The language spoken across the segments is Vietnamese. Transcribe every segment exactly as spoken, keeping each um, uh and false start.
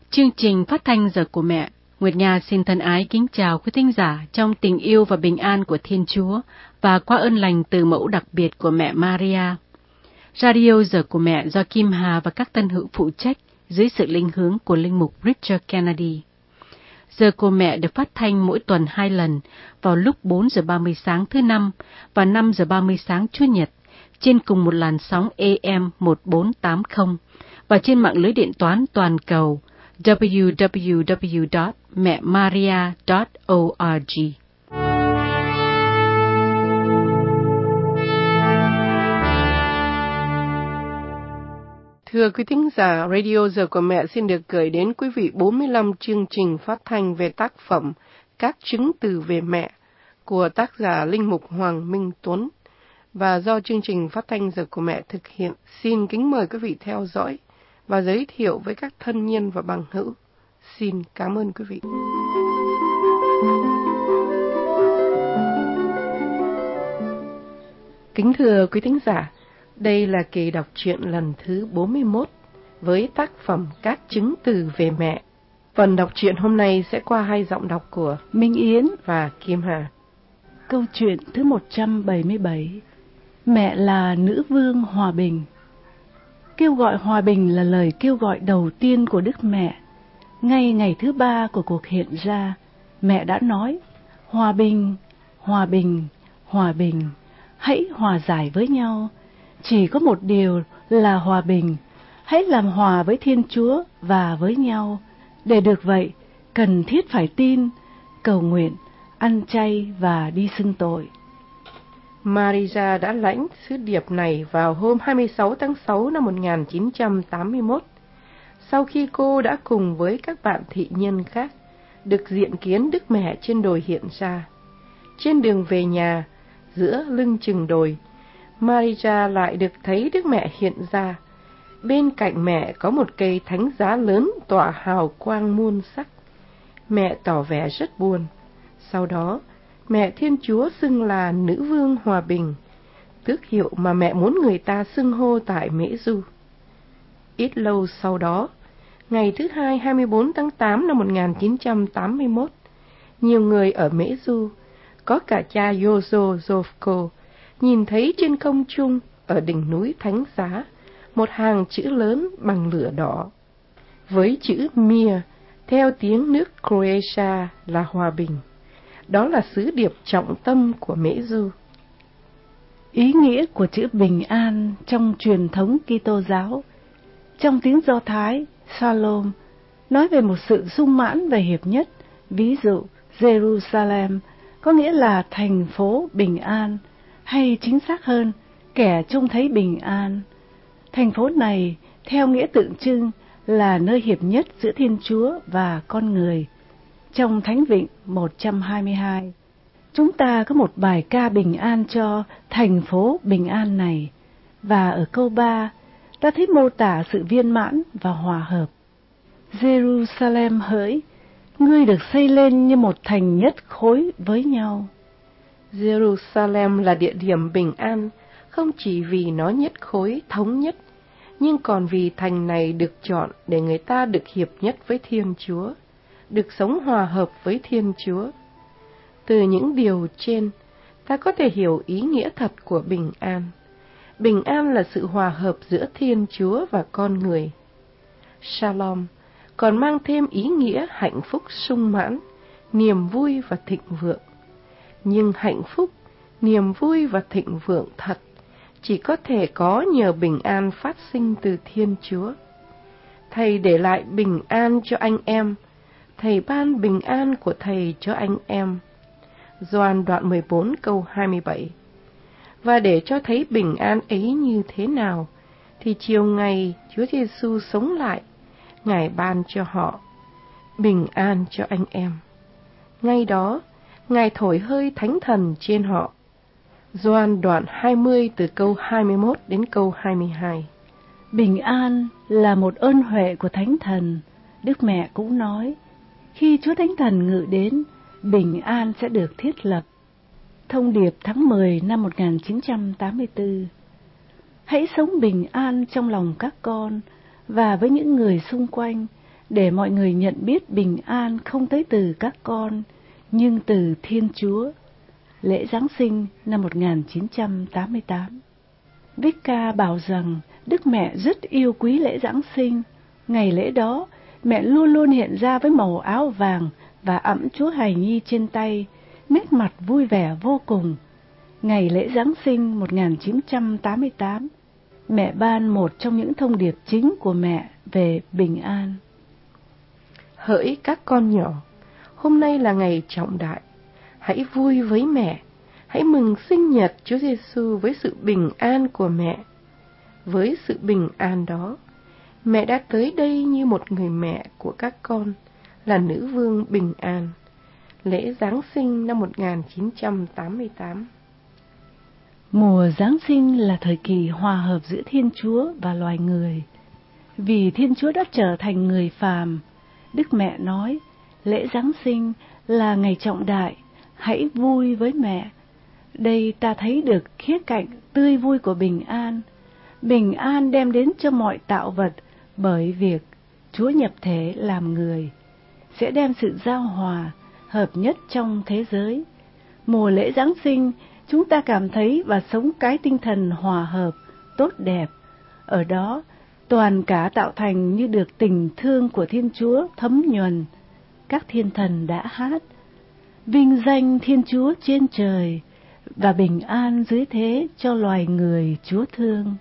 Chương trình phát thanh Giờ của Mẹ, Nguyệt Nga xin thân ái kính chào quý thính giả trong tình yêu và bình an của Thiên Chúa và qua ơn lành từ mẫu đặc biệt của mẹ Maria. Radio Giờ của Mẹ do Kim Hà và các tân hữu phụ trách dưới sự linh hướng của linh mục Richard Kennedy. Giờ của Mẹ được phát thanh mỗi tuần hai lần vào lúc bốn giờ ba mươi sáng thứ Năm và năm giờ ba mươi sáng Chủ nhật trên cùng một làn sóng A M một bốn tám không và trên mạng lưới điện toán toàn cầu w w w chấm mẹ maria chấm org. Thưa quý thính giả, Radio Giờ của Mẹ xin được gửi đến quý vị bốn mươi lăm chương trình phát thanh về tác phẩm Các chứng từ về mẹ của tác giả linh mục Hoàng Minh Tuấn và do chương trình phát thanh Giờ của Mẹ thực hiện. Xin kính mời quý vị theo dõi và giới thiệu với các thân nhân và bằng hữu. Xin cảm ơn quý vị. Kính thưa quý thính giả, đây là kỳ đọc truyện lần thứ bốn mươi mốt với tác phẩm Các chứng từ về mẹ. Phần đọc truyện hôm nay sẽ qua hai giọng đọc của Minh Yến và Kim Hà. Câu chuyện thứ một trăm bảy mươi bảy. Mẹ là nữ vương hòa bình. Kêu gọi hòa bình là lời kêu gọi đầu tiên của Đức Mẹ. Ngay ngày thứ ba của cuộc hiện ra, mẹ đã nói: hòa bình, hòa bình, hòa bình, hãy hòa giải với nhau. Chỉ có một điều là hòa bình, hãy làm hòa với Thiên Chúa và với nhau. Để được vậy, cần thiết phải tin, cầu nguyện, ăn chay và đi xưng tội. Maria đã lãnh sứ điệp này vào hôm hai mươi sáu tháng sáu năm một nghìn chín trăm tám mươi mốt, sau khi cô đã cùng với các bạn thị nhân khác được diện kiến Đức Mẹ trên đồi hiện ra. Trên đường về nhà, giữa lưng chừng đồi, Maria lại được thấy Đức Mẹ hiện ra. Bên cạnh mẹ có một cây thánh giá lớn tỏa hào quang muôn sắc. Mẹ tỏ vẻ rất buồn. Sau đó, mẹ Thiên Chúa xưng là Nữ Vương Hòa Bình, tước hiệu mà mẹ muốn người ta xưng hô tại Mễ Du. Ít lâu sau đó, ngày thứ hai hai mươi bốn tháng tám năm một nghìn chín trăm tám mươi mốt, nhiều người ở Mễ Du, có cả cha Yozo Zovko, nhìn thấy trên không trung ở đỉnh núi Thánh Giá một hàng chữ lớn bằng lửa đỏ với chữ Mir theo tiếng nước Croatia là hòa bình. Đó là sứ điệp trọng tâm của Mễ Du. Ý nghĩa của chữ bình an trong truyền thống Kitô giáo, trong tiếng Do Thái Shalom, nói về một sự sung mãn và hiệp nhất. Ví dụ Jerusalem có nghĩa là thành phố bình an, hay chính xác hơn, kẻ trông thấy bình an. Thành phố này theo nghĩa tượng trưng là nơi hiệp nhất giữa Thiên Chúa và con người. Trong Thánh Vịnh một trăm hai mươi hai, chúng ta có một bài ca bình an cho thành phố bình an này, và ở câu ba ta thấy mô tả sự viên mãn và hòa hợp. Jerusalem hỡi, ngươi được xây lên như một thành nhất khối với nhau. Jerusalem là địa điểm bình an, không chỉ vì nó nhất khối thống nhất, nhưng còn vì thành này được chọn để người ta được hiệp nhất với Thiên Chúa, được sống hòa hợp với Thiên Chúa. Từ những điều trên, ta có thể hiểu ý nghĩa thật của bình an. Bình an là sự hòa hợp giữa Thiên Chúa và con người. Shalom còn mang thêm ý nghĩa hạnh phúc sung mãn, niềm vui và thịnh vượng. Nhưng hạnh phúc, niềm vui và thịnh vượng thật chỉ có thể có nhờ bình an phát sinh từ Thiên Chúa. Thầy để lại bình an cho anh em, Thầy ban bình an của Thầy cho anh em. Gioan đoạn mười bốn câu hai mươi bảy. Và để cho thấy bình an ấy như thế nào, thì chiều ngày Chúa Giêsu sống lại, Ngài ban cho họ bình an cho anh em. Ngay đó, Ngài thổi hơi Thánh Thần trên họ. Gioan đoạn hai mươi từ câu hai mươi mốt đến câu hai mươi hai. Bình an là một ơn huệ của Thánh Thần. Đức Mẹ cũng nói, khi Chúa Thánh Thần ngự đến, bình an sẽ được thiết lập. Thông điệp tháng mười năm một nghìn chín trăm tám mươi tư. Hãy sống bình an trong lòng các con và với những người xung quanh, để mọi người nhận biết bình an không tới từ các con, nhưng từ Thiên Chúa. Lễ Giáng sinh năm một nghìn chín trăm tám mươi tám. Vicka bảo rằng Đức Mẹ rất yêu quý lễ Giáng sinh. Ngày lễ đó, mẹ luôn luôn hiện ra với màu áo vàng và ẵm Chúa Hài Nhi trên tay, nét mặt vui vẻ vô cùng. Ngày lễ Giáng sinh một nghìn chín trăm tám mươi tám, mẹ ban một trong những thông điệp chính của mẹ về bình an. Hỡi các con nhỏ, hôm nay là ngày trọng đại. Hãy vui với mẹ, hãy mừng sinh nhật Chúa Giêsu với sự bình an của mẹ. Với sự bình an đó, mẹ đã tới đây như một người mẹ của các con, là nữ vương bình an. Lễ Giáng sinh năm một nghìn chín trăm tám mươi tám. Mùa Giáng sinh là thời kỳ hòa hợp giữa Thiên Chúa và loài người. Vì Thiên Chúa đã trở thành người phàm, Đức Mẹ nói, lễ Giáng sinh là ngày trọng đại, hãy vui với mẹ. Đây ta thấy được khía cạnh tươi vui của bình an. Bình an đem đến cho mọi tạo vật bởi việc Chúa nhập thể làm người, sẽ đem sự giao hòa, hợp nhất trong thế giới. Mùa lễ Giáng sinh, chúng ta cảm thấy và sống cái tinh thần hòa hợp, tốt đẹp. Ở đó, toàn cả tạo thành như được tình thương của Thiên Chúa thấm nhuần. Các thiên thần đã hát, vinh danh Thiên Chúa trên trời và bình an dưới thế cho loài người Chúa thương.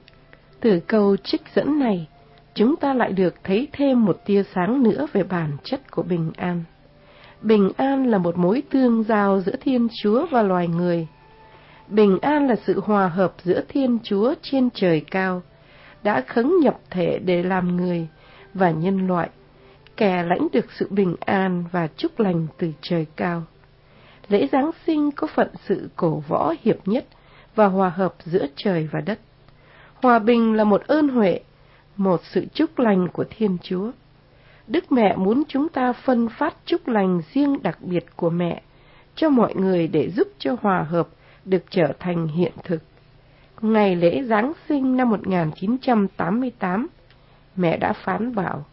Từ câu trích dẫn này, chúng ta lại được thấy thêm một tia sáng nữa về bản chất của bình an. Bình an là một mối tương giao giữa Thiên Chúa và loài người. Bình an là sự hòa hợp giữa Thiên Chúa trên trời cao, đã khấn nhập thể để làm người và nhân loại, kẻ lãnh được sự bình an và chúc lành từ trời cao. Lễ Giáng sinh có phận sự cổ võ hiệp nhất và hòa hợp giữa trời và đất. Hòa bình là một ơn huệ, một sự chúc lành của Thiên Chúa. Đức Mẹ muốn chúng ta phân phát chúc lành riêng đặc biệt của mẹ cho mọi người để giúp cho hòa hợp được trở thành hiện thực. Ngày lễ Giáng sinh năm một nghìn chín trăm tám mươi tám, mẹ đã phán bảo,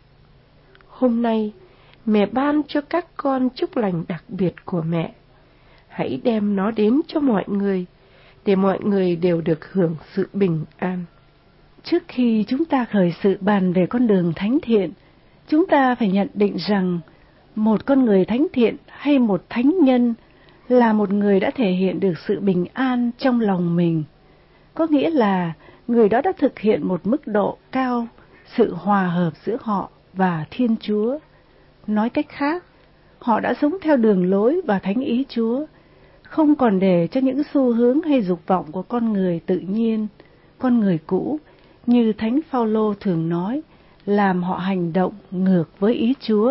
hôm nay mẹ ban cho các con chúc lành đặc biệt của mẹ. Hãy đem nó đến cho mọi người, để mọi người đều được hưởng sự bình an. Trước khi chúng ta khởi sự bàn về con đường thánh thiện, chúng ta phải nhận định rằng một con người thánh thiện hay một thánh nhân là một người đã thể hiện được sự bình an trong lòng mình. Có nghĩa là người đó đã thực hiện một mức độ cao sự hòa hợp giữa họ và Thiên Chúa. Nói cách khác, họ đã sống theo đường lối và thánh ý Chúa, không còn để cho những xu hướng hay dục vọng của con người tự nhiên, con người cũ, như Thánh Phaolô thường nói, làm họ hành động ngược với ý Chúa.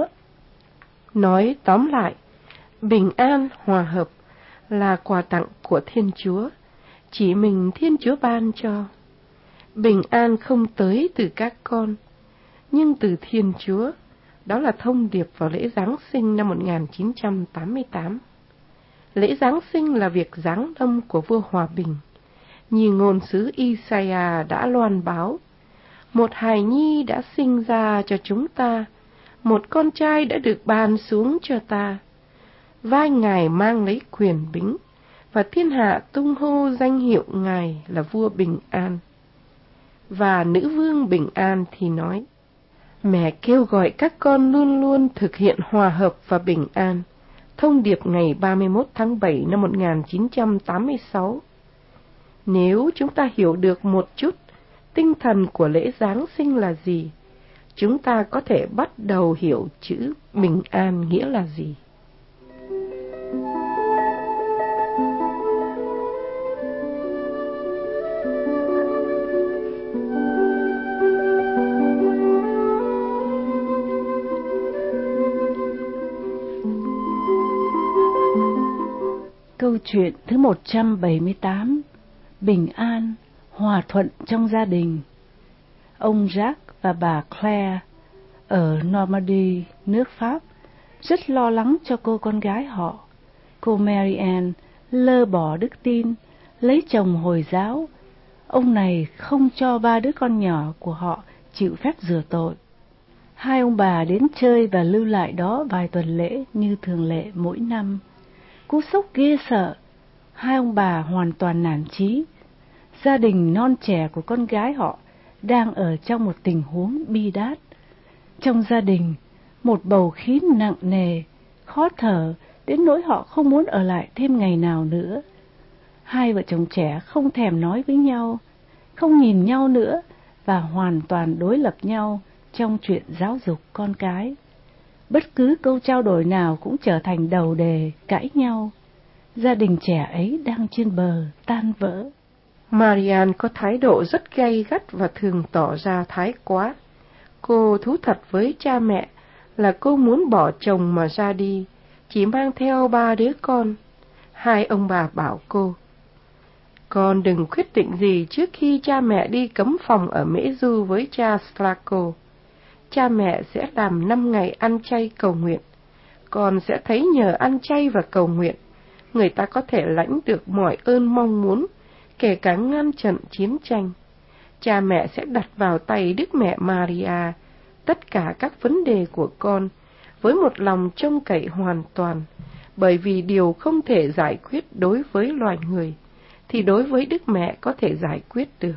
Nói tóm lại, bình an hòa hợp là quà tặng của Thiên Chúa, chỉ mình Thiên Chúa ban cho. Bình an không tới từ các con, nhưng từ Thiên Chúa. Đó là thông điệp vào lễ Giáng sinh năm một nghìn chín trăm tám mươi tám. Lễ Giáng sinh là việc giáng lâm của vua hòa bình. Như ngôn sứ Isaiah đã loan báo, một hài nhi đã sinh ra cho chúng ta, một con trai đã được ban xuống cho ta. Vai Ngài mang lấy quyền bính, và thiên hạ tung hô danh hiệu Ngài là vua bình an. Và nữ vương bình an thì nói, mẹ kêu gọi các con luôn luôn thực hiện hòa hợp và bình an. Thông điệp ngày ba mươi mốt tháng bảy năm một nghìn chín trăm tám mươi sáu. Nếu chúng ta hiểu được một chút tinh thần của lễ Giáng sinh là gì, chúng ta có thể bắt đầu hiểu chữ bình an nghĩa là gì. Câu chuyện thứ một trăm bảy mươi tám, bình an, hòa thuận trong gia đình. Ông Jacques và bà Claire ở Normandy, nước Pháp, rất lo lắng cho cô con gái họ. Cô Marianne lơ bỏ đức tin, lấy chồng Hồi giáo. Ông này không cho ba đứa con nhỏ của họ chịu phép rửa tội. Hai ông bà đến chơi và lưu lại đó vài tuần lễ như thường lệ mỗi năm. Cú sốc ghê sợ, hai ông bà hoàn toàn nản chí. Gia đình non trẻ của con gái họ đang ở trong một tình huống bi đát. Trong gia đình, một bầu khí nặng nề, khó thở đến nỗi họ không muốn ở lại thêm ngày nào nữa. Hai vợ chồng trẻ không thèm nói với nhau, không nhìn nhau nữa và hoàn toàn đối lập nhau trong chuyện giáo dục con cái. Bất cứ câu trao đổi nào cũng trở thành đầu đề cãi nhau. Gia đình trẻ ấy đang trên bờ tan vỡ. Marianne có thái độ rất gay gắt và thường tỏ ra thái quá. Cô thú thật với cha mẹ là cô muốn bỏ chồng mà ra đi, chỉ mang theo ba đứa con. Hai ông bà bảo cô: con đừng quyết định gì trước khi cha mẹ đi cấm phòng ở Mễ Du với cha Slaco. Cha mẹ sẽ làm năm ngày ăn chay cầu nguyện. Con sẽ thấy nhờ ăn chay và cầu nguyện, người ta có thể lãnh được mọi ơn mong muốn, kể cả ngăn chặn chiến tranh. Cha mẹ sẽ đặt vào tay Đức Mẹ Maria tất cả các vấn đề của con với một lòng trông cậy hoàn toàn, bởi vì điều không thể giải quyết đối với loài người thì đối với Đức Mẹ có thể giải quyết được.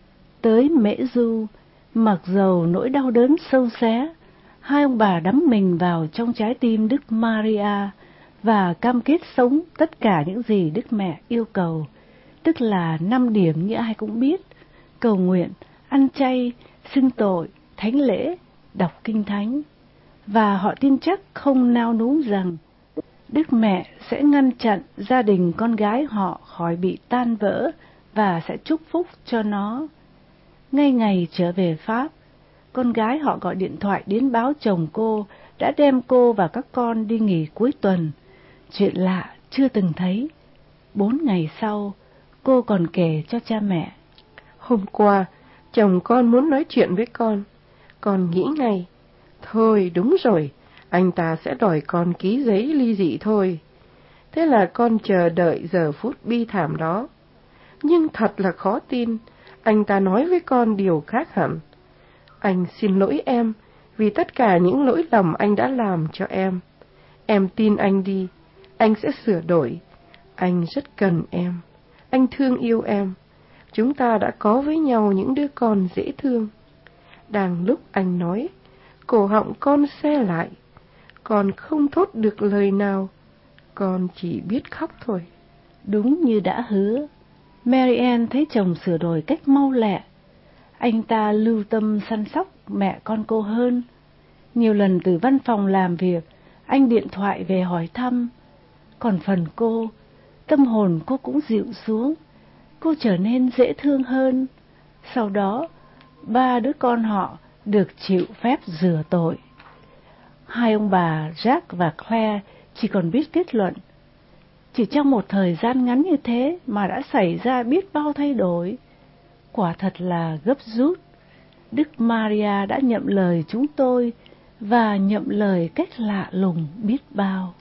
Tới Mễ Du, mặc dầu nỗi đau đớn sâu xé, hai ông bà đắm mình vào trong trái tim Đức Maria và cam kết sống tất cả những gì Đức Mẹ yêu cầu, tức là năm điểm như ai cũng biết: cầu nguyện, ăn chay, xưng tội, thánh lễ, đọc kinh thánh. Và họ tin chắc không nao núng rằng Đức Mẹ sẽ ngăn chặn gia đình con gái họ khỏi bị tan vỡ và sẽ chúc phúc cho nó. Ngay ngày trở về Pháp, con gái họ gọi điện thoại đến báo chồng cô đã đem cô và các con đi nghỉ cuối tuần. Chuyện lạ chưa từng thấy. Bốn ngày sau, cô còn kể cho cha mẹ: hôm qua, chồng con muốn nói chuyện với con. Con nghĩ ngay, thôi đúng rồi, anh ta sẽ đòi con ký giấy ly dị thôi. Thế là con chờ đợi giờ phút bi thảm đó. Nhưng thật là khó tin, anh ta nói với con điều khác hẳn. Anh xin lỗi em vì tất cả những lỗi lầm anh đã làm cho em. Em tin anh đi, anh sẽ sửa đổi. Anh rất cần em, anh thương yêu em. Chúng ta đã có với nhau những đứa con dễ thương. Đang lúc anh nói, cổ họng con se lại. Con không thốt được lời nào, con chỉ biết khóc thôi. Đúng như đã hứa, Marianne thấy chồng sửa đổi cách mau lẹ. Anh ta lưu tâm săn sóc mẹ con cô hơn. Nhiều lần từ văn phòng làm việc, anh điện thoại về hỏi thăm. Còn phần cô, tâm hồn cô cũng dịu xuống. Cô trở nên dễ thương hơn. Sau đó, ba đứa con họ được chịu phép rửa tội. Hai ông bà Jack và Claire chỉ còn biết kết luận: chỉ trong một thời gian ngắn như thế mà đã xảy ra biết bao thay đổi. Quả thật là gấp rút. Đức Maria đã nhậm lời chúng tôi và nhậm lời cách lạ lùng biết bao.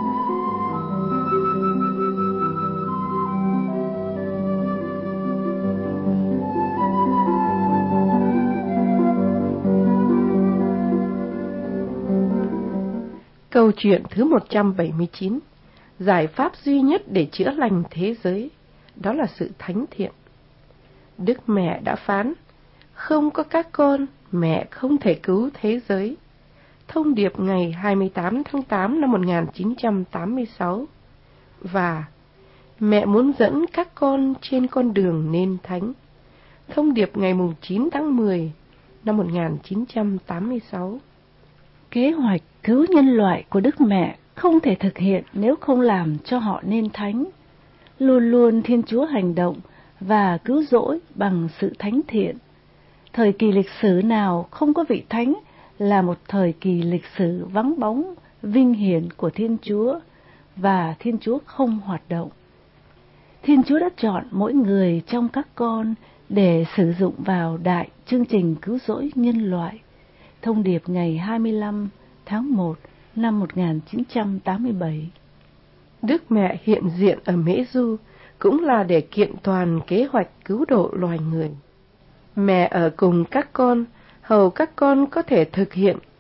Câu chuyện thứ một trăm bảy mươi chín. Giải pháp duy nhất để chữa lành thế giới, đó là sự thánh thiện. Đức Mẹ đã phán: không có các con, mẹ không thể cứu thế giới. Thông điệp ngày hai mươi tám tháng tám năm một nghìn chín trăm tám mươi sáu. Và mẹ muốn dẫn các con trên con đường nên thánh. Thông điệp ngày chín tháng mười năm một nghìn chín trăm tám mươi sáu. Kế hoạch cứu nhân loại của Đức Mẹ không thể thực hiện nếu không làm cho họ nên thánh. Luôn luôn Thiên Chúa hành động và cứu rỗi bằng sự thánh thiện. Thời kỳ lịch sử nào không có vị thánh là một thời kỳ lịch sử vắng bóng vinh hiển của Thiên Chúa, và Thiên Chúa không hoạt động. Thiên Chúa đã chọn mỗi người trong các con để sử dụng vào đại chương trình cứu rỗi nhân loại. Thông điệp ngày hai mươi lăm tháng một năm một nghìn chín trăm tám mươi bảy. Đức Mẹ hiện diện ở Mễ Du cũng là để kiện toàn kế hoạch cứu độ loài người. Mẹ ở cùng các con, hầu các con có thể thực hiện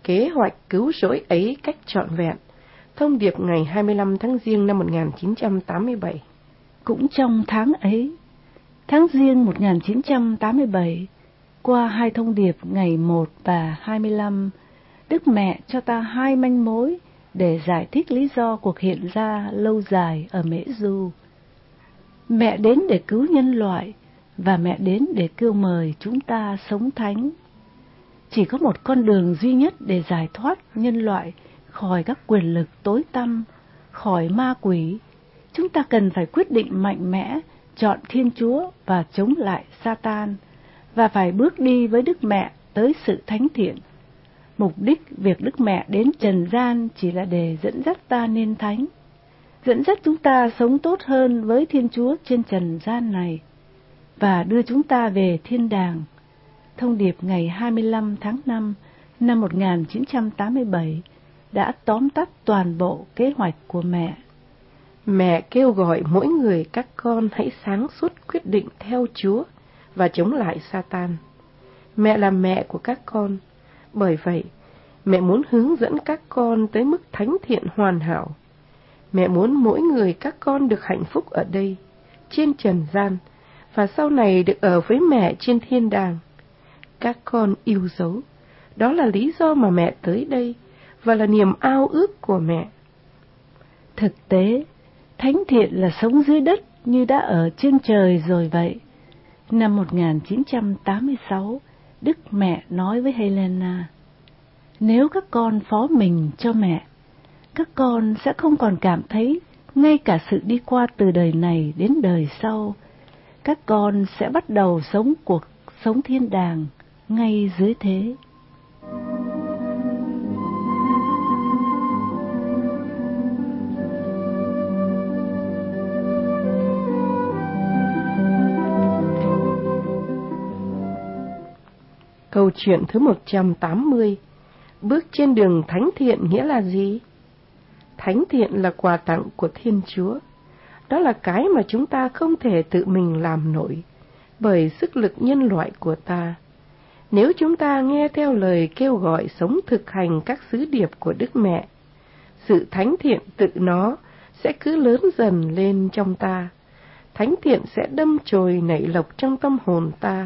kế hoạch cứu rỗi ấy cách trọn vẹn. Thông điệp ngày hai mươi lăm tháng Giêng năm một nghìn chín trăm tám mươi bảy. Cũng trong tháng ấy, tháng Giêng một nghìn chín trăm tám mươi bảy, qua hai thông điệp ngày một và hai mươi lăm, Đức Mẹ cho ta hai manh mối để giải thích lý do cuộc hiện ra lâu dài ở Mễ Du. Mẹ đến để cứu nhân loại, và mẹ đến để kêu mời chúng ta sống thánh. Chỉ có một con đường duy nhất để giải thoát nhân loại khỏi các quyền lực tối tăm, khỏi ma quỷ. Chúng ta cần phải quyết định mạnh mẽ, chọn Thiên Chúa và chống lại Satan, và phải bước đi với Đức Mẹ tới sự thánh thiện. Mục đích việc Đức Mẹ đến trần gian chỉ là để dẫn dắt ta nên thánh, dẫn dắt chúng ta sống tốt hơn với Thiên Chúa trên trần gian này, và đưa chúng ta về thiên đàng. Thông điệp ngày hai mươi lăm tháng năm năm một nghìn chín trăm tám mươi bảy đã tóm tắt toàn bộ kế hoạch của mẹ. Mẹ kêu gọi mỗi người các con hãy sáng suốt quyết định theo Chúa và chống lại Satan. Mẹ là mẹ của các con, bởi vậy mẹ muốn hướng dẫn các con tới mức thánh thiện hoàn hảo. Mẹ muốn mỗi người các con được hạnh phúc ở đây, trên trần gian, và sau này được ở với mẹ trên thiên đàng. Các con yêu dấu, đó là lý do mà mẹ tới đây, và là niềm ao ước của mẹ. Thực tế, thánh thiện là sống dưới đất như đã ở trên trời rồi vậy. Năm một nghìn chín trăm tám mươi sáu, Đức Mẹ nói với Helena, nếu các con phó mình cho mẹ, các con sẽ không còn cảm thấy ngay cả sự đi qua từ đời này đến đời sau. Các con sẽ bắt đầu sống cuộc sống thiên đàng ngay dưới thế. Câu chuyện thứ một trăm tám mươi. Bước trên đường thánh thiện nghĩa là gì? Thánh thiện là quà tặng của Thiên Chúa. Đó là cái mà chúng ta không thể tự mình làm nổi, bởi sức lực nhân loại của ta. Nếu chúng ta nghe theo lời kêu gọi sống thực hành các sứ điệp của Đức Mẹ, sự thánh thiện tự nó sẽ cứ lớn dần lên trong ta. Thánh thiện sẽ đâm chồi nảy lộc trong tâm hồn ta,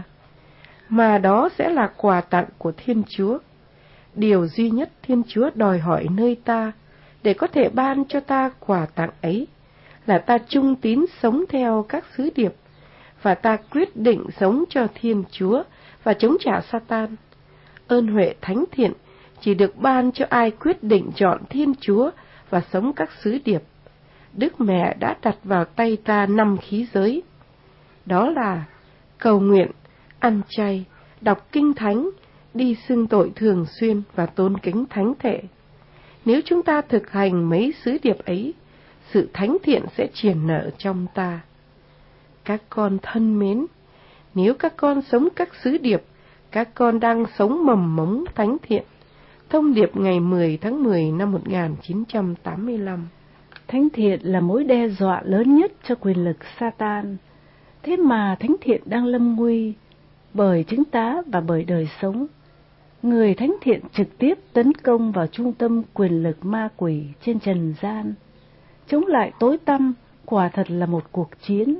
mà đó sẽ là quà tặng của Thiên Chúa. Điều duy nhất Thiên Chúa đòi hỏi nơi ta để có thể ban cho ta quà tặng ấy là ta trung tín sống theo các sứ điệp, và ta quyết định sống cho Thiên Chúa và chống trả Satan. Ơn huệ thánh thiện chỉ được ban cho ai quyết định chọn Thiên Chúa và sống các sứ điệp. Đức Mẹ đã đặt vào tay ta năm khí giới. Đó là cầu nguyện, ăn chay, đọc kinh thánh, đi xưng tội thường xuyên và tôn kính thánh thể. Nếu chúng ta thực hành mấy sứ điệp ấy, sự thánh thiện sẽ triển nở trong ta. Các con thân mến, nếu các con sống các sứ điệp, các con đang sống mầm mống thánh thiện. Thông điệp ngày mười tháng mười năm một nghìn chín trăm tám mươi lăm. Thánh thiện là mối đe dọa lớn nhất cho quyền lực Satan. Thế mà thánh thiện đang lâm nguy bởi chứng tá và bởi đời sống. Người thánh thiện trực tiếp tấn công vào trung tâm quyền lực ma quỷ trên trần gian. Chống lại tối tăm quả thật là một cuộc chiến.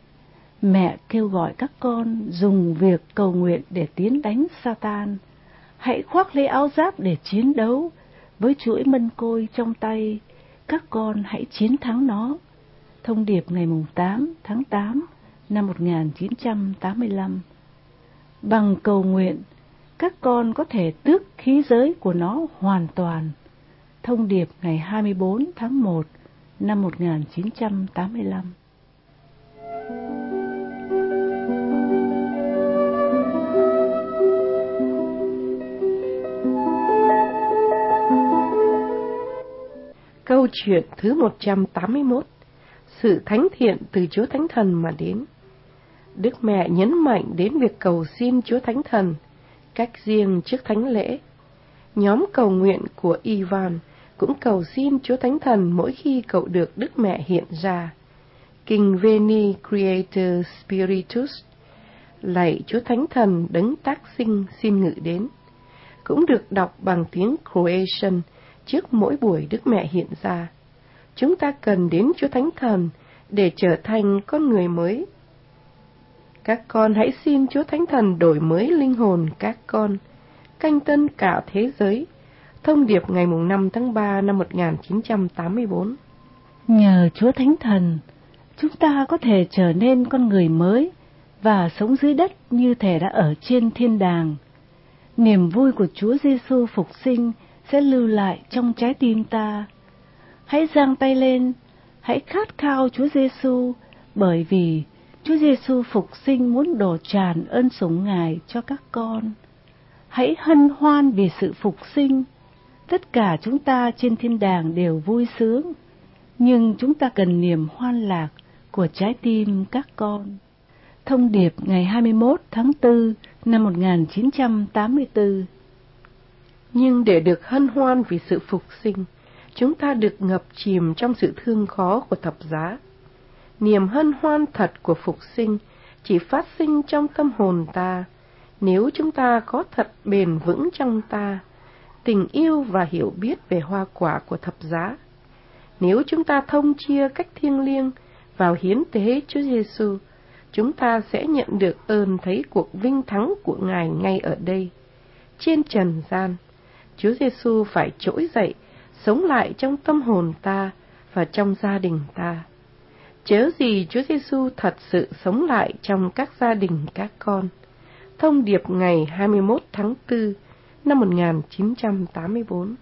Mẹ kêu gọi các con dùng việc cầu nguyện để tiến đánh Satan. Hãy khoác lấy áo giáp để chiến đấu. Với chuỗi mân côi trong tay, các con hãy chiến thắng nó. Thông điệp ngày tám tháng tám năm một nghìn chín trăm tám mươi lăm. Bằng cầu nguyện, các con có thể tước khí giới của nó hoàn toàn. Thông điệp ngày hai mươi bốn tháng một năm một nghìn chín trăm tám mươi lăm. Câu chuyện thứ một trăm tám mươi mốt. Sự thánh thiện từ Chúa Thánh Thần mà đến. Đức Mẹ nhấn mạnh đến việc cầu xin Chúa Thánh Thần, cách riêng trước thánh lễ. Nhóm cầu nguyện của Ivan cũng cầu xin Chúa Thánh Thần mỗi khi cậu được Đức Mẹ hiện ra. Kinh Veni Creator Spiritus, lạy Chúa Thánh Thần đấng tác sinh xin ngự đến. cũng được đọc bằng tiếng Croatian trước mỗi buổi Đức Mẹ hiện ra. Chúng ta cần đến Chúa Thánh Thần để trở thành con người mới. Các con hãy xin Chúa Thánh Thần đổi mới linh hồn các con, canh tân cả thế giới. Thông điệp ngày năm tháng ba năm một nghìn chín trăm tám mươi tư. Nhờ Chúa Thánh Thần, chúng ta có thể trở nên con người mới và sống dưới đất như thể đã ở trên thiên đàng. Niềm vui của Chúa Giêsu phục sinh sẽ lưu lại trong trái tim ta. Hãy giang tay lên, hãy khát khao Chúa Giêsu, bởi vì Chúa Giêsu phục sinh muốn đổ tràn ơn sủng Ngài cho các con. Hãy hân hoan vì sự phục sinh. Tất cả chúng ta trên thiên đàng đều vui sướng, nhưng chúng ta cần niềm hoan lạc của trái tim các con. Thông điệp ngày hai mươi mốt tháng tư năm một nghìn chín trăm tám mươi tư. Nhưng để được hân hoan vì sự phục sinh, chúng ta được ngập chìm trong sự thương khó của thập giá. Niềm hân hoan thật của phục sinh chỉ phát sinh trong tâm hồn ta, nếu chúng ta có thật bền vững trong ta tình yêu và hiểu biết về hoa quả của thập giá. Nếu chúng ta thông chia cách thiêng liêng vào hiến tế Chúa Giêsu, chúng ta sẽ nhận được ơn thấy cuộc vinh thắng của Ngài ngay ở đây. Trên trần gian, Chúa Giêsu phải trỗi dậy, sống lại trong tâm hồn ta và trong gia đình ta. Chớ gì Chúa Giêsu thật sự sống lại trong các gia đình các con. Thông điệp ngày hai mươi mốt tháng tư năm một nghìn chín trăm tám mươi tư.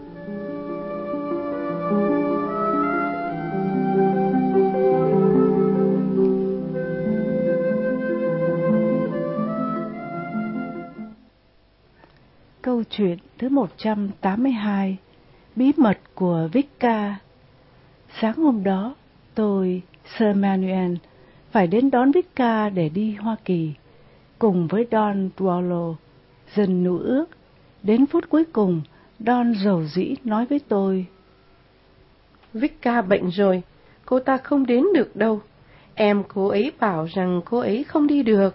Câu chuyện thứ một trăm tám mươi hai. Bí mật của Vicka. Sáng hôm đó, tôi, Sir Manuel, phải đến đón Vicka để đi Hoa Kỳ, cùng với Don Duolo, dân nữ ước. Đến phút cuối cùng, Don rầu rĩ nói với tôi: Vicka bệnh rồi, cô ta không đến được đâu. Em cô ấy bảo rằng cô ấy không đi được.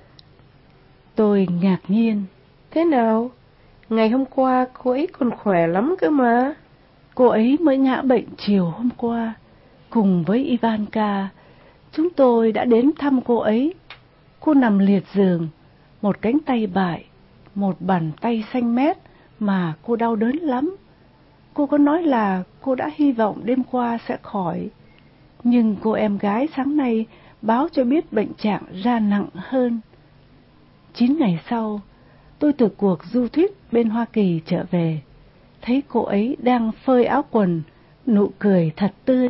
Tôi ngạc nhiên. Thế nào? Ngày hôm qua cô ấy còn khỏe lắm cơ mà. Cô ấy mới ngã bệnh chiều hôm qua. Cùng với Ivanka, chúng tôi đã đến thăm cô ấy. Cô nằm liệt giường, một cánh tay bại, một bàn tay xanh mét mà cô đau đớn lắm. Cô có nói là cô đã hy vọng đêm qua sẽ khỏi, nhưng cô em gái sáng nay báo cho biết bệnh trạng ra nặng hơn. Chín ngày sau, tôi từ cuộc du thuyết bên Hoa Kỳ trở về, thấy cô ấy đang phơi áo quần, nụ cười thật tươi.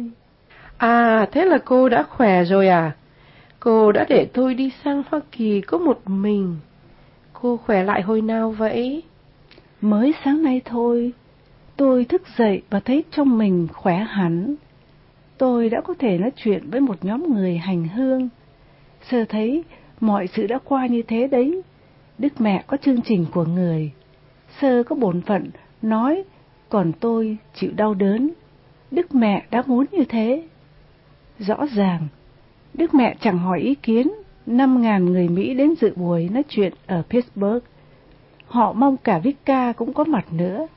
À, thế là cô đã khỏe rồi à? Cô đã để tôi đi sang Hoa Kỳ có một mình. Cô khỏe lại hồi nào vậy? Mới sáng nay thôi. Tôi thức dậy và thấy trong mình khỏe hẳn. Tôi đã có thể nói chuyện với một nhóm người hành hương. Sơ thấy mọi sự đã qua như thế đấy. Đức Mẹ có chương trình của người. Sơ có bổn phận nói, còn tôi chịu đau đớn. Đức Mẹ đã muốn như thế. Rõ ràng, Đức Mẹ chẳng hỏi ý kiến năm ngàn người Mỹ đến dự buổi nói chuyện ở Pittsburgh. Họ mong cả Vicka cũng có mặt nữa.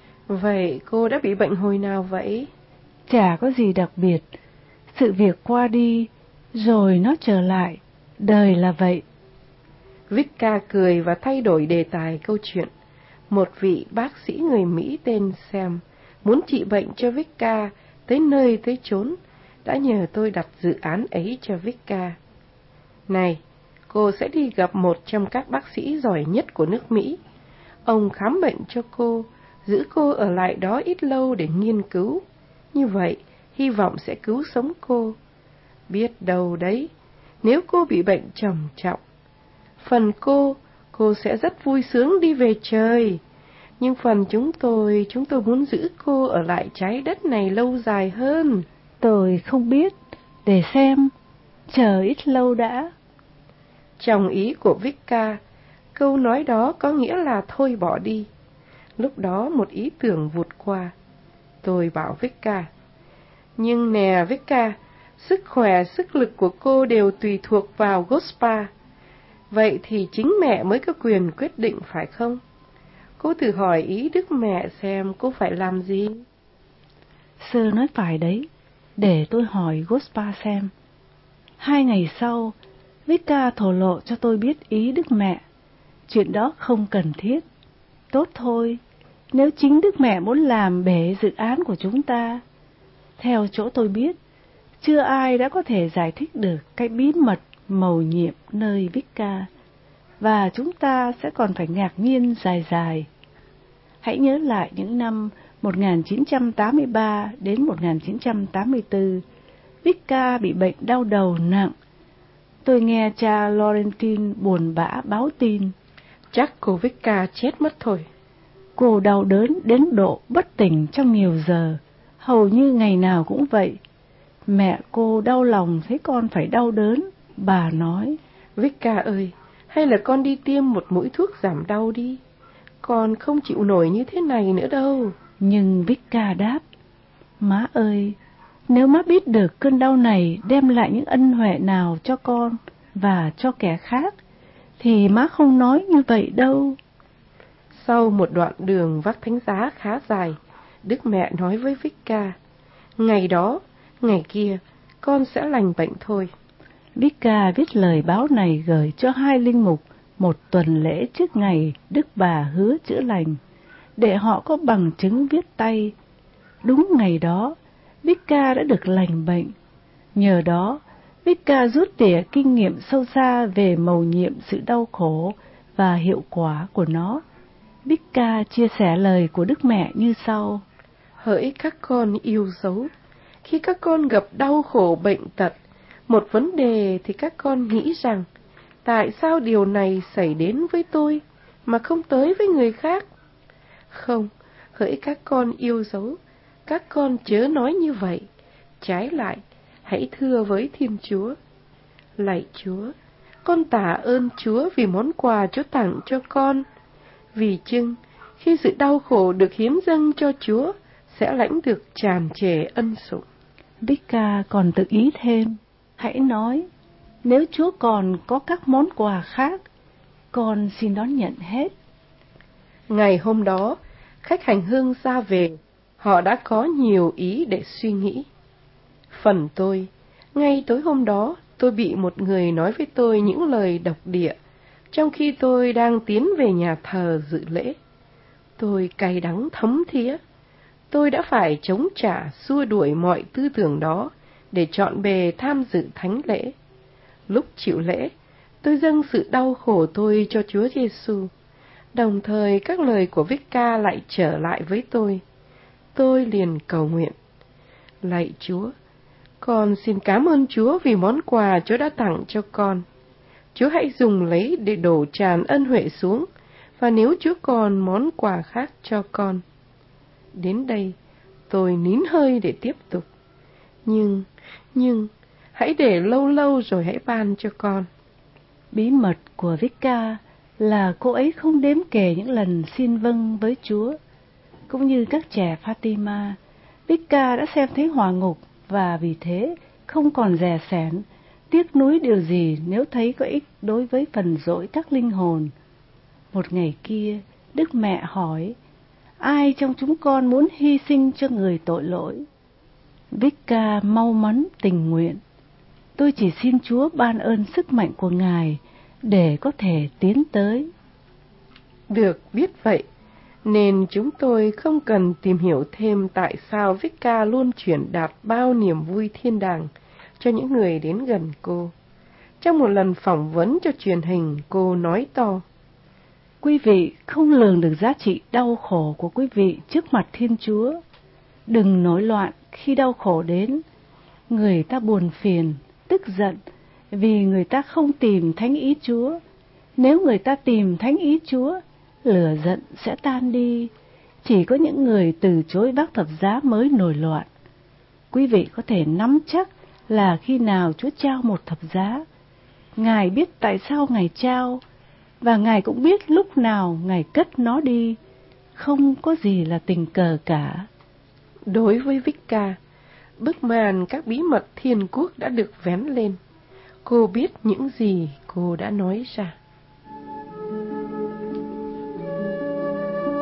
Vậy cô đã bị bệnh hồi nào vậy? Chả có gì đặc biệt. Sự việc qua đi, rồi nó trở lại. Đời là vậy. Vicka cười và thay đổi đề tài câu chuyện. Một vị bác sĩ người Mỹ tên Sam muốn trị bệnh cho Vicka tới nơi tới chốn, đã nhờ tôi đặt dự án ấy cho Vicka. Này, cô sẽ đi gặp một trong các bác sĩ giỏi nhất của nước Mỹ. Ông khám bệnh cho cô, giữ cô ở lại đó ít lâu để nghiên cứu. Như vậy, hy vọng sẽ cứu sống cô. Biết đâu đấy, nếu cô bị bệnh trầm trọng, phần cô, cô sẽ rất vui sướng đi về trời. Nhưng phần chúng tôi, chúng tôi muốn giữ cô ở lại trái đất này lâu dài hơn. Tôi không biết, để xem, chờ ít lâu đã. Trong ý của Vicka, câu nói đó có nghĩa là thôi bỏ đi. Lúc đó một ý tưởng vụt qua. Tôi bảo Vicka, nhưng nè Vicka, sức khỏe, sức lực của cô đều tùy thuộc vào Gospa. Vậy thì chính mẹ mới có quyền quyết định phải không? Cô thử hỏi ý Đức Mẹ xem cô phải làm gì. Sơ nói phải đấy, để tôi hỏi Gospa xem. Hai ngày sau, Vika thổ lộ cho tôi biết ý Đức Mẹ. Chuyện đó không cần thiết. Tốt thôi, nếu chính Đức Mẹ muốn làm bể dự án của chúng ta. Theo chỗ tôi biết, chưa ai đã có thể giải thích được cái bí mật mầu nhiệm nơi Vika, và chúng ta sẽ còn phải ngạc nhiên dài dài. Hãy nhớ lại những năm một nghìn chín trăm tám mươi ba đến một nghìn chín trăm tám mươi tư, Vika bị bệnh đau đầu nặng. Tôi nghe cha Laurentine buồn bã báo tin. Chắc cô Vika chết mất thôi. Cô đau đớn đến độ bất tỉnh trong nhiều giờ, hầu như ngày nào cũng vậy. Mẹ cô đau lòng thấy con phải đau đớn, bà nói. Vika ơi, hay là con đi tiêm một mũi thuốc giảm đau đi. Con không chịu nổi như thế này nữa đâu. Nhưng Vika đáp, má ơi, nếu má biết được cơn đau này đem lại những ân huệ nào cho con và cho kẻ khác, thì má không nói như vậy đâu. Sau một đoạn đường vác thánh giá khá dài, Đức Mẹ nói với Vika, ngày đó, ngày kia, con sẽ lành bệnh thôi. Vika viết lời báo này gửi cho hai linh mục một tuần lễ trước ngày Đức Bà hứa chữa lành, để họ có bằng chứng viết tay. Đúng ngày đó, Vika đã được lành bệnh. Nhờ đó, Vika rút tỉa kinh nghiệm sâu xa về mầu nhiệm sự đau khổ và hiệu quả của nó. Vika chia sẻ lời của Đức Mẹ như sau. Hỡi các con yêu dấu, khi các con gặp đau khổ bệnh tật, một vấn đề thì các con nghĩ rằng, tại sao điều này xảy đến với tôi mà không tới với người khác? Không, hỡi các con yêu dấu, các con chớ nói như vậy. Trái lại, hãy thưa với Thiên Chúa. Lạy Chúa, con tạ ơn Chúa vì món quà Chúa tặng cho con. Vì chưng, khi sự đau khổ được hiến dâng cho Chúa, sẽ lãnh được tràn trề ân sủng. Vika còn tự ý thêm, hãy nói, nếu Chúa còn có các món quà khác, con xin đón nhận hết. Ngày hôm đó, khách hành hương ra về, họ đã có nhiều ý để suy nghĩ. Phần tôi, ngay tối hôm đó, tôi bị một người nói với tôi những lời độc địa, trong khi tôi đang tiến về nhà thờ dự lễ. Tôi cay đắng thấm thía. Tôi đã phải chống trả, xua đuổi mọi tư tưởng đó để trọn bề tham dự thánh lễ. Lúc chịu lễ, tôi dâng sự đau khổ tôi cho Chúa Giêsu. Đồng thời các lời của Vika lại trở lại với tôi. Tôi liền cầu nguyện. Lạy Chúa, con xin cảm ơn Chúa vì món quà Chúa đã tặng cho con. Chúa hãy dùng lấy để đổ tràn ân huệ xuống, và nếu Chúa còn món quà khác cho con. Đến đây, tôi nín hơi để tiếp tục. Nhưng, nhưng, hãy để lâu lâu rồi hãy ban cho con. Bí mật của Vika là cô ấy không đếm kể những lần xin vâng với Chúa. Cũng như các trẻ Fatima, Vika đã xem thấy hỏa ngục và vì thế không còn dè sẻn, tiếc nuối điều gì nếu thấy có ích đối với phần dỗi các linh hồn. Một ngày kia, Đức Mẹ hỏi, ai trong chúng con muốn hy sinh cho người tội lỗi? Vika mau mắn tình nguyện. Tôi chỉ xin Chúa ban ơn sức mạnh của Ngài để có thể tiến tới. Được biết vậy, nên chúng tôi không cần tìm hiểu thêm tại sao Vika luôn truyền đạt bao niềm vui thiên đàng cho những người đến gần cô. Trong một lần phỏng vấn cho truyền hình, cô nói to, quý vị không lường được giá trị đau khổ của quý vị trước mặt Thiên Chúa. Đừng nổi loạn khi đau khổ đến. Người ta buồn phiền, tức giận vì người ta không tìm thánh ý Chúa. Nếu người ta tìm thánh ý Chúa, lửa giận sẽ tan đi. Chỉ có những người từ chối vác thập giá mới nổi loạn. Quý vị có thể nắm chắc là khi nào Chúa trao một thập giá. Ngài biết tại sao Ngài trao, và Ngài cũng biết lúc nào Ngài cất nó đi. Không có gì là tình cờ cả. Đối với Vika, bức màn các bí mật thiên quốc đã được vén lên. Cô biết những gì cô đã nói ra.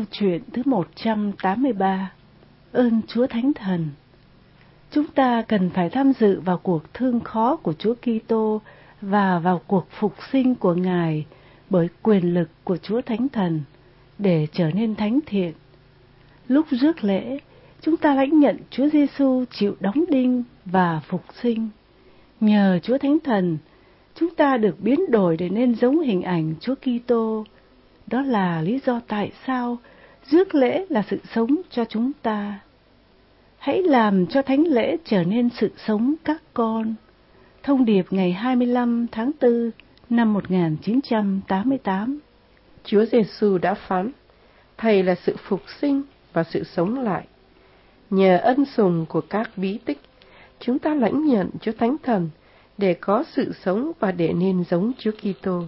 chuyện thứ một trăm tám mươi ba. Ơn Chúa Thánh Thần. Chúng ta cần phải tham dự vào cuộc thương khó của Chúa Kitô và vào cuộc phục sinh của Ngài bởi quyền lực của Chúa Thánh Thần để trở nên thánh thiện. Lúc rước lễ, chúng ta lãnh nhận Chúa Giêsu chịu đóng đinh và phục sinh. Nhờ Chúa Thánh Thần, chúng ta được biến đổi để nên giống hình ảnh Chúa Kitô. Đó là lý do tại sao rước lễ là sự sống cho chúng ta. Hãy làm cho thánh lễ trở nên sự sống các con. Thông điệp ngày hai mươi lăm tháng tư năm một nghìn chín trăm tám mươi tám. Chúa Giêsu đã phán, Thầy là sự phục sinh và sự sống lại. Nhờ ân sủng của các bí tích, chúng ta lãnh nhận Chúa Thánh Thần để có sự sống và để nên giống Chúa Kitô.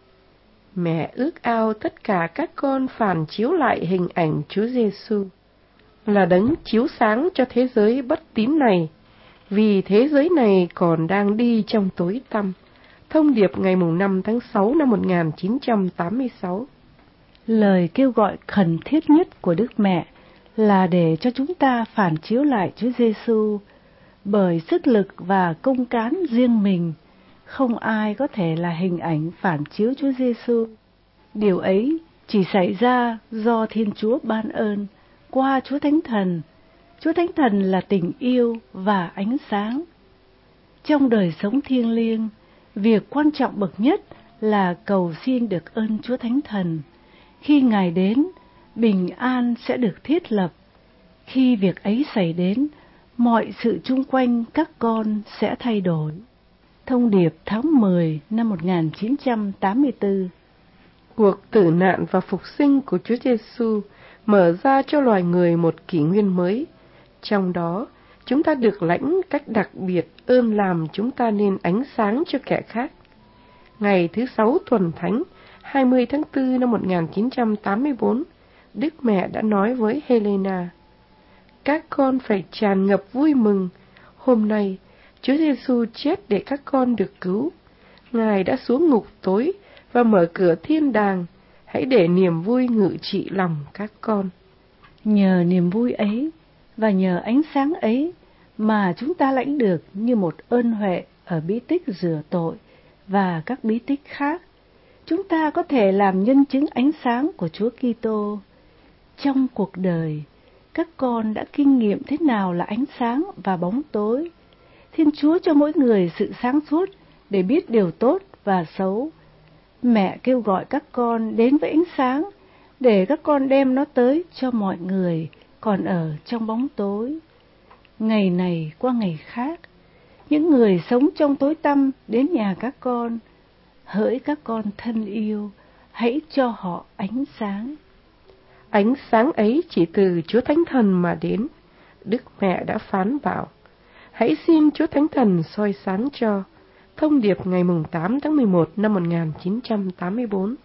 Mẹ ước ao tất cả các con phản chiếu lại hình ảnh Chúa Giêsu, là đấng chiếu sáng cho thế giới bất tín này, vì thế giới này còn đang đi trong tối tăm. Thông điệp ngày năm tháng sáu năm một nghìn chín trăm tám mươi sáu. Lời kêu gọi khẩn thiết nhất của Đức Mẹ là để cho chúng ta phản chiếu lại Chúa Giêsu. Bởi sức lực và công cán riêng mình, không ai có thể là hình ảnh phản chiếu Chúa Giêsu. Điều ấy chỉ xảy ra do Thiên Chúa ban ơn qua Chúa Thánh Thần. Chúa Thánh Thần là tình yêu và ánh sáng. Trong đời sống thiêng liêng, việc quan trọng bậc nhất là cầu xin được ơn Chúa Thánh Thần. Khi Ngài đến, bình an sẽ được thiết lập. Khi việc ấy xảy đến, mọi sự chung quanh các con sẽ thay đổi. Thông điệp tháng mười năm một nghìn chín trăm tám mươi tư. Cuộc tử nạn và phục sinh của Chúa Giêsu mở ra cho loài người một kỷ nguyên mới. Trong đó, chúng ta được lãnh cách đặc biệt ơn làm chúng ta nên ánh sáng cho kẻ khác. Ngày thứ sáu tuần thánh, hai mươi tháng tư năm một nghìn chín trăm tám mươi tư, Đức Mẹ đã nói với Helena, các con phải tràn ngập vui mừng. Hôm nay, Chúa Giêsu chết để các con được cứu. Ngài đã xuống ngục tối và mở cửa thiên đàng. Hãy để niềm vui ngự trị lòng các con. Nhờ niềm vui ấy và nhờ ánh sáng ấy mà chúng ta lãnh được như một ơn huệ ở bí tích rửa tội và các bí tích khác. Chúng ta có thể làm nhân chứng ánh sáng của Chúa Kitô. Trong cuộc đời, các con đã kinh nghiệm thế nào là ánh sáng và bóng tối. Thiên Chúa cho mỗi người sự sáng suốt để biết điều tốt và xấu. Mẹ kêu gọi các con đến với ánh sáng để các con đem nó tới cho mọi người còn ở trong bóng tối. Ngày này qua ngày khác, những người sống trong tối tăm đến nhà các con. Hỡi các con thân yêu, hãy cho họ ánh sáng. Ánh sáng ấy chỉ từ Chúa Thánh Thần mà đến. Đức Mẹ đã phán bảo, hãy xin Chúa Thánh Thần soi sáng cho. Thông điệp ngày tám tháng mười một năm một nghìn chín trăm tám mươi tư.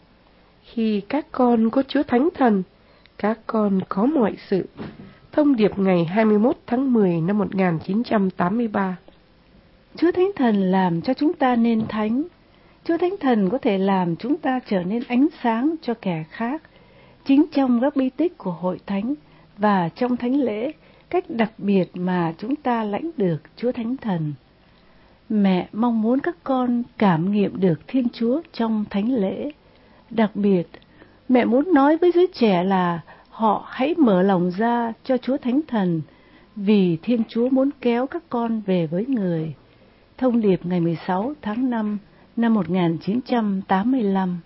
Khi các con có Chúa Thánh Thần, các con có mọi sự. Thông điệp ngày hai mươi mốt tháng mười năm một nghìn chín trăm tám mươi ba. Chúa Thánh Thần làm cho chúng ta nên thánh. Chúa Thánh Thần có thể làm chúng ta trở nên ánh sáng cho kẻ khác. Chính trong các bí tích của Hội Thánh và trong thánh lễ, cách đặc biệt mà chúng ta lãnh được Chúa Thánh Thần. Mẹ mong muốn các con cảm nghiệm được Thiên Chúa trong thánh lễ. Đặc biệt, mẹ muốn nói với giới trẻ là họ hãy mở lòng ra cho Chúa Thánh Thần, vì Thiên Chúa muốn kéo các con về với Người. Thông điệp ngày mười sáu tháng năm năm một nghìn chín trăm tám mươi lăm.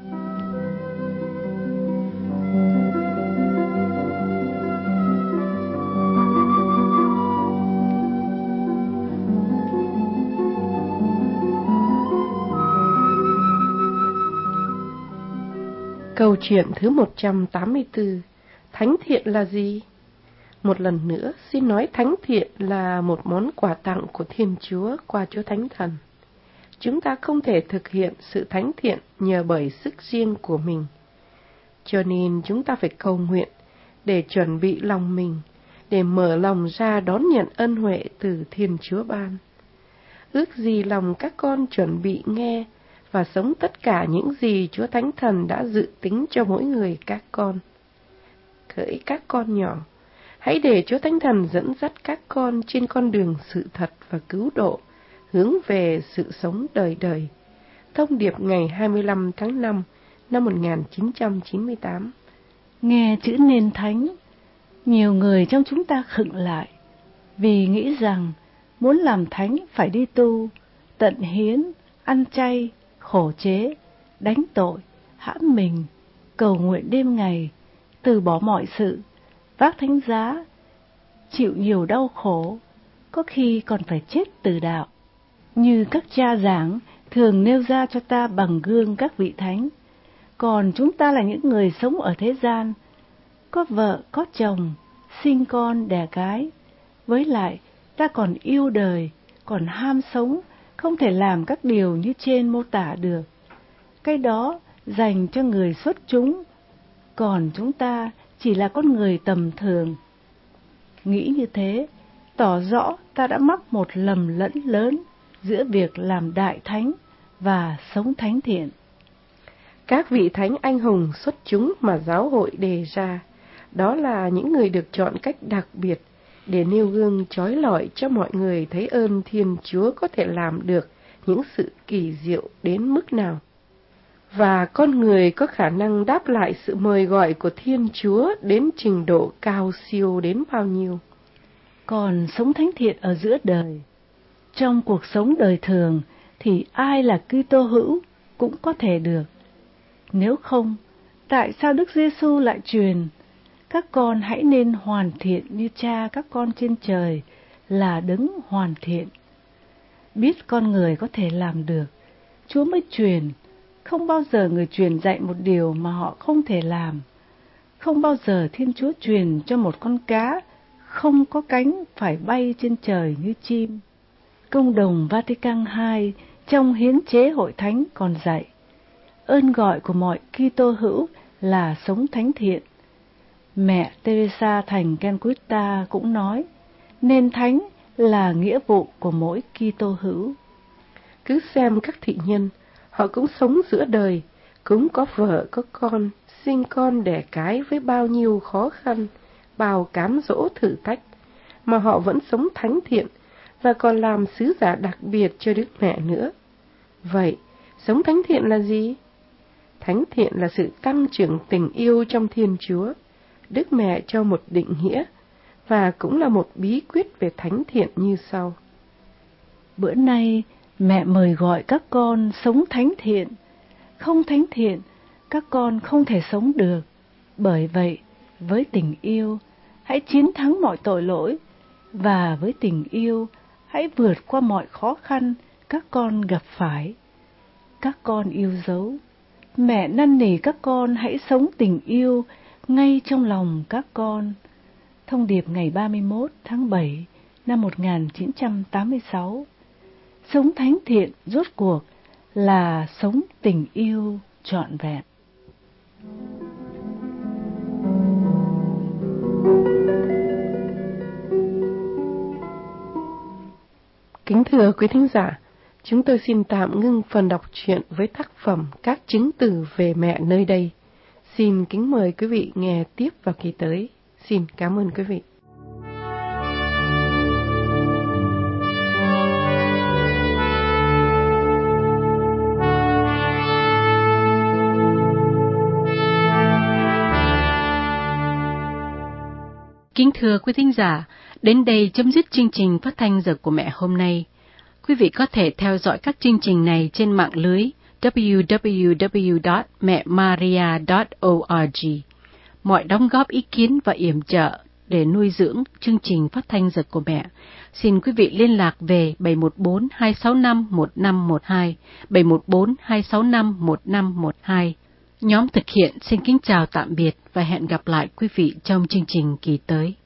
Câu chuyện thứ một trăm tám mươi tư. Thánh thiện là gì? Một lần nữa, xin nói thánh thiện là một món quà tặng của Thiên Chúa qua Chúa Thánh Thần. Chúng ta không thể thực hiện sự thánh thiện nhờ bởi sức riêng của mình. Cho nên chúng ta phải cầu nguyện để chuẩn bị lòng mình, để mở lòng ra đón nhận ân huệ từ Thiên Chúa ban. Ước gì lòng các con chuẩn bị nghe và sống tất cả những gì Chúa Thánh Thần đã dự tính cho mỗi người các con. hỡi các con nhỏ. Hãy để Chúa Thánh Thần dẫn dắt các con trên con đường sự thật và cứu độ, hướng về sự sống đời đời. Thông điệp ngày hai mươi lăm tháng năm năm một nghìn chín trăm chín mươi tám. Nghe chữ nên thánh, nhiều người trong chúng ta khựng lại, vì nghĩ rằng muốn làm thánh phải đi tu, tận hiến, ăn chay, khổ chế, đánh tội, hãm mình, cầu nguyện đêm ngày, từ bỏ mọi sự, vác thánh giá, chịu nhiều đau khổ, có khi còn phải chết từ đạo. Như các cha giảng thường nêu ra cho ta bằng gương các vị thánh, còn chúng ta là những người sống ở thế gian, có vợ, có chồng, sinh con, đẻ cái. Với lại, ta còn yêu đời, còn ham sống, không thể làm các điều như trên mô tả được. Cái đó dành cho người xuất chúng, còn chúng ta chỉ là con người tầm thường. Nghĩ như thế, tỏ rõ ta đã mắc một lầm lẫn lớn giữa việc làm đại thánh và sống thánh thiện. Các vị thánh anh hùng xuất chúng mà giáo hội đề ra, đó là những người được chọn cách đặc biệt để nêu gương chói lọi cho mọi người thấy ơn Thiên Chúa có thể làm được những sự kỳ diệu đến mức nào, và con người có khả năng đáp lại sự mời gọi của Thiên Chúa đến trình độ cao siêu đến bao nhiêu. Còn sống thánh thiện ở giữa đời, trong cuộc sống đời thường thì ai là Kitô hữu cũng có thể được. Nếu không, tại sao Đức Giêsu lại truyền các con hãy nên hoàn thiện như Cha các con trên trời là đấng hoàn thiện? Biết con người có thể làm được, Chúa mới truyền. Không bao giờ người truyền dạy một điều mà họ không thể làm. Không bao giờ Thiên Chúa truyền cho một con cá không có cánh phải bay trên trời như chim. Công đồng Vatican hai trong hiến chế hội thánh còn dạy, ơn gọi của mọi Kitô hữu là sống thánh thiện. Mẹ Teresa thành Calcutta cũng nói, nên thánh là nghĩa vụ của mỗi Kitô hữu. Cứ xem các thị nhân, họ cũng sống giữa đời, cũng có vợ có con, sinh con đẻ cái với bao nhiêu khó khăn, bao cám dỗ thử thách, mà họ vẫn sống thánh thiện và còn làm sứ giả đặc biệt cho Đức Mẹ nữa. Vậy, sống thánh thiện là gì? Thánh thiện là sự tăng trưởng tình yêu trong Thiên Chúa. Đức Mẹ cho một định nghĩa, và cũng là một bí quyết về thánh thiện như sau. Bữa nay, mẹ mời gọi các con sống thánh thiện. Không thánh thiện, các con không thể sống được. Bởi vậy, với tình yêu, hãy chiến thắng mọi tội lỗi, và với tình yêu, hãy vượt qua mọi khó khăn các con gặp phải. Các con yêu dấu, mẹ năn nỉ các con hãy sống tình yêu ngay trong lòng các con. Thông điệp ngày ba mươi mốt tháng bảy năm một nghìn chín trăm tám mươi sáu. Sống thánh thiện rốt cuộc là sống tình yêu trọn vẹn. Kính thưa quý thính giả, chúng tôi xin tạm ngưng phần đọc truyện với tác phẩm Các chứng từ về mẹ nơi đây. Xin kính mời quý vị nghe tiếp vào kỳ tới. Xin cảm ơn quý vị. Kính thưa quý thính giả, đến đây chấm dứt chương trình phát thanh Giờ của Mẹ hôm nay. Quý vị có thể theo dõi các chương trình này trên mạng lưới w w w chấm mẹ maria chấm org. Mọi đóng góp ý kiến và yểm trợ để nuôi dưỡng chương trình phát thanh Giờ của Mẹ, xin quý vị liên lạc về bảy một bốn hai sáu năm một năm một hai, bảy một bốn hai sáu năm một năm một hai. Nhóm thực hiện xin kính chào tạm biệt và hẹn gặp lại quý vị trong chương trình kỳ tới.